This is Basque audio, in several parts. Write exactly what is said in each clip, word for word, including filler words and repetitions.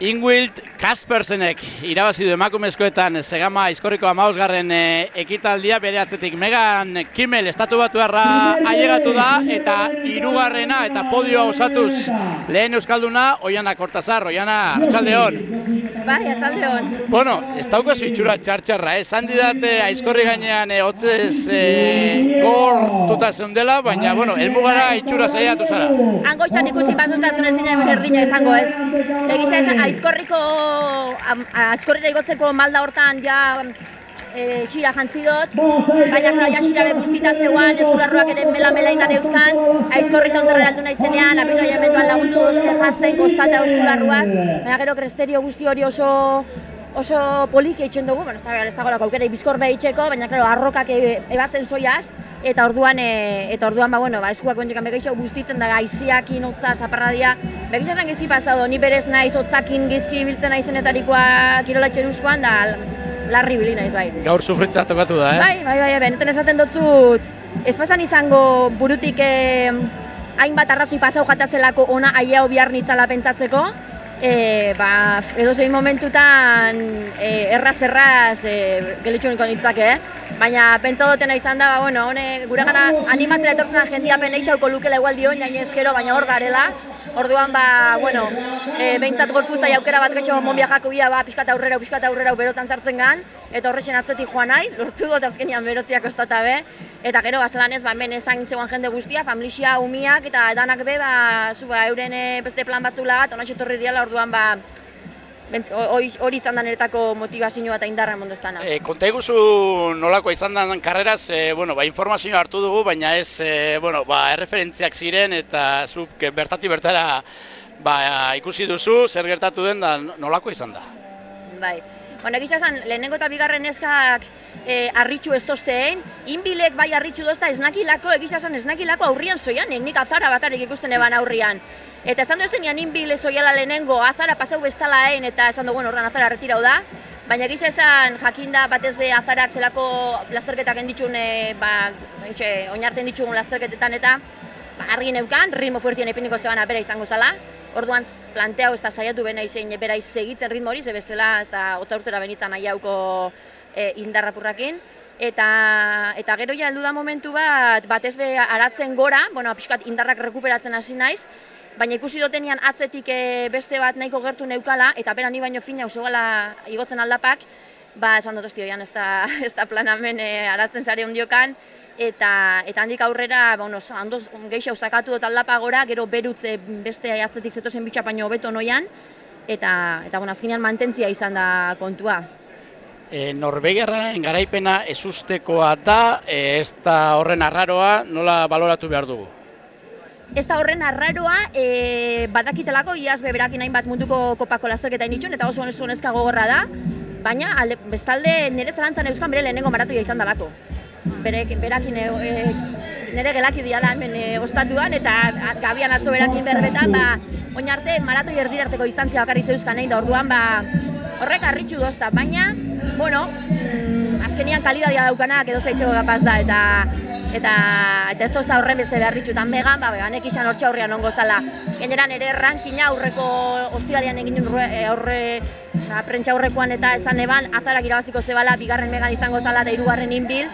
Ingwild Kaspersenek irabazi du emakumezkoetan Segama Aizkorriko hamabosgarren ekitaldia, bere atzetik Megan Kimmel estatu batuarra ailegatu da, eta hirugarrena eta podioa osatuz lehen euskalduna Oiana Kortazar. Oiana, arratsaldeon. Bai, arratsaldeon. Bueno, ez daukazu itxura txartxarra, eh? Esan didate Aizkorri gainean hotzez gortuta zeundela, baina, bueno, helmugara itxura saiatu zara. Hangoitzan ikusi pasostasun ezin erdina izango ez. Egisa esan Aizkorriko, Aizkorrira igotzeko malda hortan ja e, xira jantzi dut, baina ja xira be guztita zeuan, eskularruak ere mela-mela indan euskan, Aizkorrita ondorrera aldu naizenean, abitu aiamenduan lagundu duzte jazten kostata eskularruak, baina gero kresterio guzti hori oso oso poliki eitzen dugu, bueno, ez da, ez dagoelako aukera bizkor behitzeko, baina claro, arrokak ebatzen soiaz, eta orduan, e, eta orduan, ba, bueno, ba, eskuak ondikan begeixo guztitzen da, gaiziakin, hotza, zaparradia, begeixatzen gizi pasado, ni berez naiz, hotzakin gizki biltzen naizenetarikoa kirolatxe duzkoan, da, larri bili naiz, bai. Gaur sufritza tokatu da, eh? Bai, bai, bai, benetan esaten dutut, ez pasan izango burutik eh, hainbat arrazoi pasau jatazelako ona aiao bihar nitzala pentsatzeko, E, ba, edo zein momentutan e, erraz-erraz e, gelitxuniko nintzake, eh? Baina pentsa dutena izan da, ba, bueno, hone gure gana animatzera etortzen jendia peneixauko lukela igual dion, jain ezkero, baina hor garela. Orduan, ba, bueno, e, behintzat gorputza aukera bat gaitxo monbia jako bia, ba, pixkat aurrera, pixkat aurrera, berotan sartzen gan, eta horrexen atzetik joan nahi, lortu dut azkenian berotziak ostata be, eta gero, bazelan ez, ba, hemen esan zegoen jende guztia, familia, umiak, eta danak be, ba, zu, ba, euren beste plan batzu lagat, onaxo torri diala, orduan, ba, hori izan da niretako motivazioa eta indarra mondoztana. E, konta eguzu nolakoa izan da karreraz, e, bueno, ba, informazioa hartu dugu, baina ez, e, bueno, ba, erreferentziak ziren, eta zuk bertati bertara ba, ikusi duzu, zer gertatu den da nolakoa izan da? Bai. Bueno, egisa esan, lehenengo eta bigarren eskak e, arritxu ez tozteen, inbilek bai arritxu dozta esnakilako, egisa esan esnakilako aurrian zoianik, nik azara bakarrik ikusten eban aurrian. Eta esan duzten nian inbile zoiala lehenengo, azara pasau bestala egin, eta esan dugu horren azara retirau da. Baina egisa esan, jakinda batez be azarak zelako lasterketak enditxun, e, ba, oinarten ditxugun lasterketetan eta ba, argi neukan, ritmo fuertien epiniko zebana bera izango zala. Orduan planteau ez da saiatu bena izein bera izegitzen ritmo hori, ze bestela ez da ota urtera benitzen nahi hauko e, indarrapurrakin. Eta, eta gero ja heldu da momentu bat, batez be aratzen gora, bueno, pixkat indarrak rekuperatzen hasi naiz, baina ikusi dutenian atzetik e, beste bat nahiko gertu neukala, eta bera ni baino fina usogala igotzen aldapak, ba esan dut ostio, ez da, ez da plan hemen e, aratzen zare ondiokan, eta eta handik aurrera, ba, bueno, handoz geixau sakatu dut aldapa gora, gero berutze beste atzetik zetozen bitxa baino hobeto noian, eta, eta bueno, azkenean mantentzia izan da kontua. E, Norvegiarraren garaipena ezustekoa da, e, ez da horren arraroa, nola baloratu behar dugu? Ez da horren arraroa, e, badakitelako, iaz beberakin hainbat munduko kopako lasterketa initxun, eta oso oso neska gogorra da, baina alde, bestalde nire zalantzan euskan bere lehenengo maratoia izan dalako. Berek, berakin e, e, nire gelaki diala hemen e, ostatuan, eta gabian atzo berakin berbetan, ba, oin arte maratoi erdirarteko distantzia bakarri zeuzkan nahi da orduan, ba, horrek arritxu dozta, baina, bueno, mm, azkenian kalidadia daukanak edo zaitxego gapaz da, eta eta eta ez tozta horren beste beharritxutan Megan, ba, Meganek izan hortxe aurrean ongo zala. Generan ere rankina aurreko ostiralian egin aurre prentsa aurrekoan eta esan eban, azarak irabaziko zebala, bigarren Megan izango zala eta hirugarren inbil,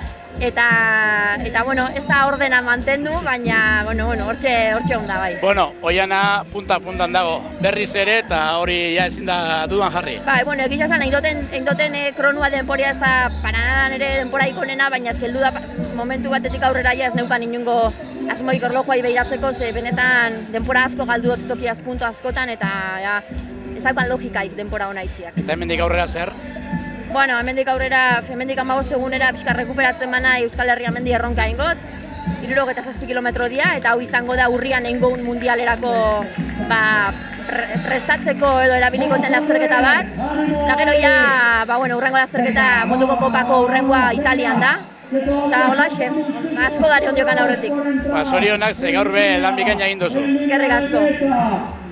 eta, eta bueno, ez da ordena mantendu, baina, bueno, bueno, hortxe, hortxe onda bai. Bueno, Oiana punta-puntan dago, berriz ere, eta hori ja ezin da dudan jarri. Bai, bueno, egisa esan, egin duten e, kronua denporia ez da paranadan ere denpora ikonena, baina ezkeldu da momentu batetik aurrera ja ez neukan inungo asmoik orlokoai behiratzeko, ze benetan denpora asko galdu dut toki puntu askotan, eta ja, ezaukan logikaik denpora hona itxiak. Eta hemendik aurrera zer? Bueno, hemendik aurrera, hemendik hamabost egunera pixka rekuperatzen bana Euskal Herria mendi erronka ingot, hirurogeita zazpi kilometro dira, eta hau izango da urrian eingo un mundialerako ba, prestatzeko edo erabiliko den lasterketa bat. Eta gero ja, ba, bueno, urrengo lasterketa munduko kopako urrengoa Italian da. Eta holaxe, asko dari ondiokan aurretik. Ba, zorionak, ze gaur be lan bikaina egin duzu. Eskerrik asko.